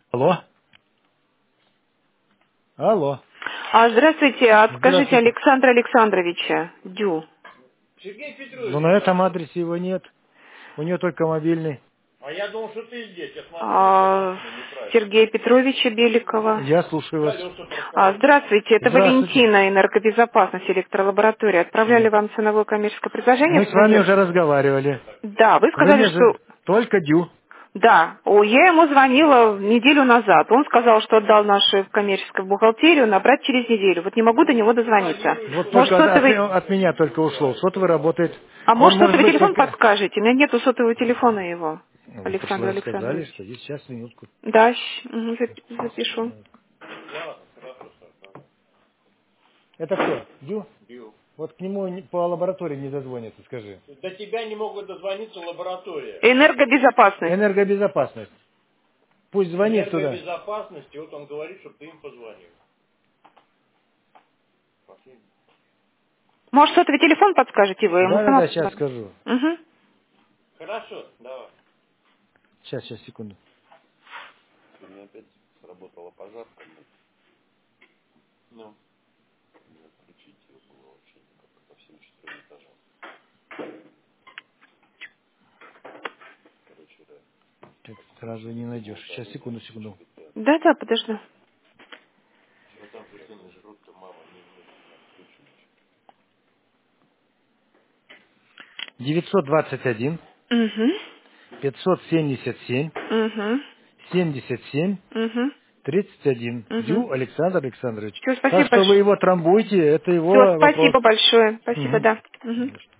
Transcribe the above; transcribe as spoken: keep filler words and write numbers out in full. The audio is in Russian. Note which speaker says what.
Speaker 1: Алло. Алло.
Speaker 2: А, здравствуйте, а скажите
Speaker 1: Здравствуйте.
Speaker 2: Александра Александровича Дю.
Speaker 3: Сергей
Speaker 1: Ну,
Speaker 3: Петрович,
Speaker 1: на этом
Speaker 3: здравствуйте.
Speaker 1: адресе его нет. У него только мобильный.
Speaker 3: А я думал, что ты здесь. Я смотрю, везде
Speaker 2: А,
Speaker 3: машины неправильно.
Speaker 2: Сергея Петровича Беликова.
Speaker 1: Я слушаю вас.
Speaker 3: Колеса
Speaker 2: А,
Speaker 3: проставлены.
Speaker 2: здравствуйте, это
Speaker 1: Здравствуйте.
Speaker 2: Валентина, энергобезопасность, электролаборатория. Отправляли
Speaker 1: Да.
Speaker 2: вам ценовое коммерческое предложение
Speaker 1: Мы
Speaker 2: в
Speaker 1: с вами
Speaker 2: свою...
Speaker 1: уже разговаривали.
Speaker 2: Да, вы
Speaker 1: Вы
Speaker 2: сказали,
Speaker 1: мне
Speaker 2: что...
Speaker 1: за... только дю.
Speaker 2: Да, о, я ему звонила неделю назад. Он сказал, что отдал нашу коммерческую бухгалтерию, набрать через неделю. Вот не могу до него дозвониться.
Speaker 3: Планируешь
Speaker 1: Вот
Speaker 2: Может,
Speaker 1: только от, от
Speaker 2: сотовый...
Speaker 1: ме- от меня только ушло. Сотовый работает.
Speaker 2: А
Speaker 1: Он
Speaker 2: может,
Speaker 1: может
Speaker 2: сотовый
Speaker 1: быть
Speaker 2: телефон
Speaker 1: только...
Speaker 2: подскажете? У меня нету сотового телефона его,
Speaker 1: Вы в прошлый
Speaker 2: Александр
Speaker 1: раз сказали,
Speaker 2: Александрович.
Speaker 1: что есть. Сейчас, минутку.
Speaker 2: Да, щ- мгм, запи- запишу.
Speaker 3: Ладно, хорошо, Саша.
Speaker 1: Это кто? Дю?
Speaker 3: Бил.
Speaker 1: Вот к нему не- по лаборатории не дозвонится, скажи.
Speaker 3: До тебя не могут дозвониться лаборатория.
Speaker 2: Энергобезопасность.
Speaker 1: Энергобезопасность. Пусть звонит туда.
Speaker 3: Энергобезопасности, вот он говорит, чтобы ты им позвонил. Последний.
Speaker 2: Может, сотовый телефон подскажете вы ему?
Speaker 1: Да-да-да,
Speaker 2: Сама...
Speaker 1: сейчас скажу.
Speaker 2: Угу.
Speaker 3: Хорошо, давай.
Speaker 1: Сейчас, сейчас, секунду.
Speaker 3: У меня опять сработала пожарка. Ну. Включить ее было вообще никак по всем четырем этажам. Короче, да.
Speaker 1: Так сразу не найдешь. Сейчас, секунду, секунду.
Speaker 2: Да-да, подожду.
Speaker 3: Ну там же сыны жрут, то мама не вместе там включили.
Speaker 1: девятьсот двадцать один,
Speaker 2: Угу.
Speaker 1: пятьсот семьдесят семь,
Speaker 2: Угу.
Speaker 1: семьдесят семь,
Speaker 2: Угу.
Speaker 1: тридцать один.
Speaker 2: Угу.
Speaker 1: Дю Александр Александрович.
Speaker 2: Все,
Speaker 1: Так
Speaker 2: спасибо
Speaker 1: что вы
Speaker 2: большое.
Speaker 1: его трамбуете, это его
Speaker 2: Все,
Speaker 1: вопрос.
Speaker 2: спасибо большое. Спасибо,
Speaker 1: Мгм.
Speaker 2: да. Угу.